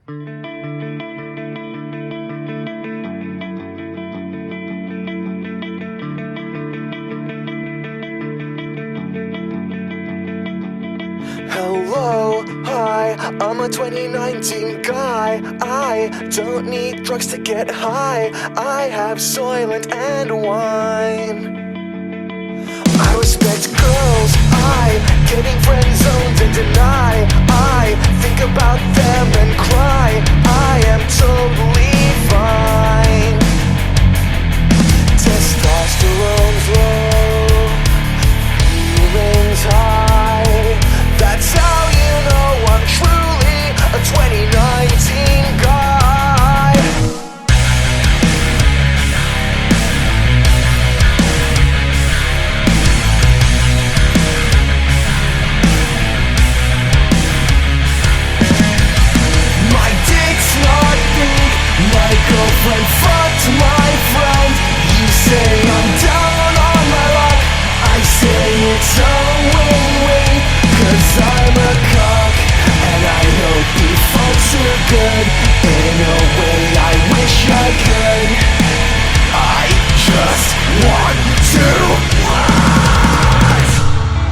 Hello, hi, I'm a 2019 guy. I don't need drugs to get high. I have Soylent and wine. I respect girls, getting friend zoned and deny. I think about them and cry. I am totally fine. Testosterone's low, feelings high. That's how you know I'm truly a 2019 guy. My dick's not big, my girlfriend fucked my friend. You say I'm down on my luck, I say it's a win-win. 'Cause I'm a cock, and I hope he fucks her good. In a way I wish I could. I just want to watch.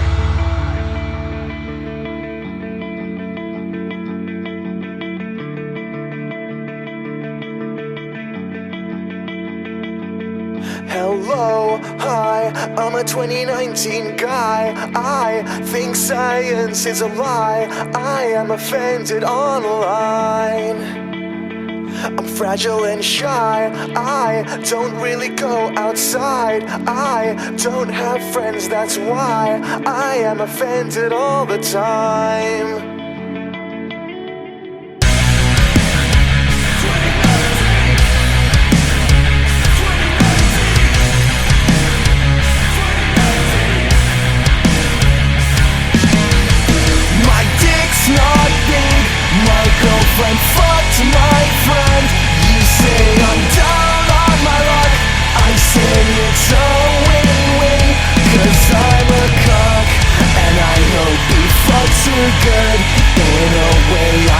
Hello, hi, I'm a 2019 guy. I think science is a lie. I am offended online. I'm fragile and shy. I don't really go outside. I don't have friends, that's why I am offended all the time. Girlfriend fucked my friend. You say I'm down on my luck, I say it's a win-win. 'Cause I'm a cock, and I hope he fucks her good. In a way